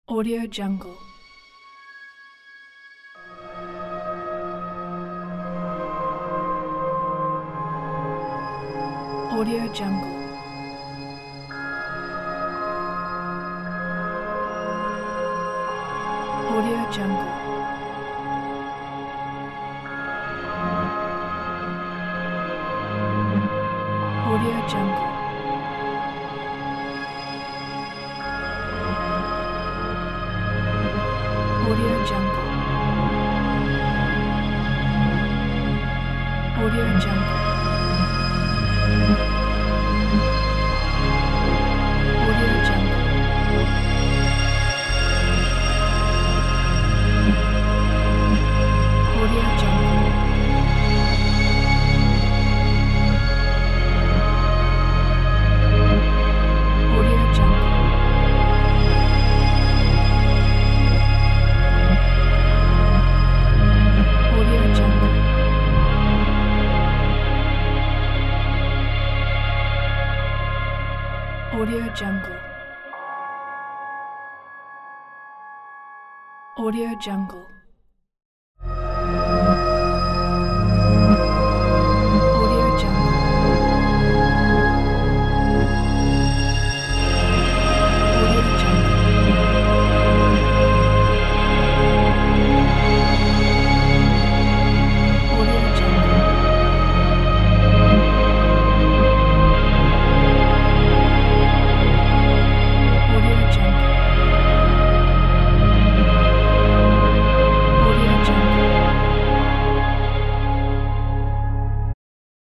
Audio Jungle. Audio Jungle. Audio Jungle. Audio Jungle. Audio Jungle. Audio Jungle. Audio Jungle. Audio Jungle. Audio Jungle. Audio Jungle. Audio Jungle. Audio Jungle.